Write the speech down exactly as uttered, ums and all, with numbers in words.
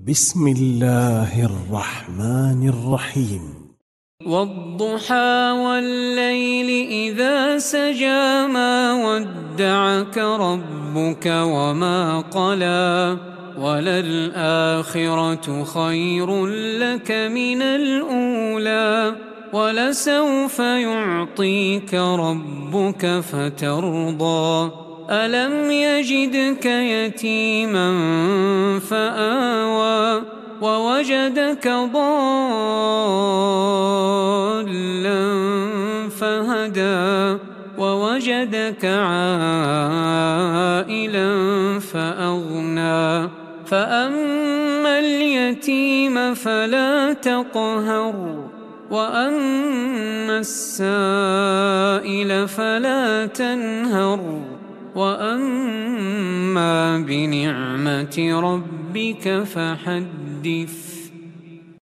بسم الله الرحمن الرحيم. والضحى والليل إذا سجى ما ودعك ربك وما قلى وللآخرة خير لك من الأولى ولسوف يعطيك ربك فترضى ألم يجدك يتيما فآوى ووجدك ضالا فهدى ووجدك عائلا فأغنى فأما اليتيم فلا تقهر وأما السائل فلا تنهر وأما بنعمة ربك فحدث.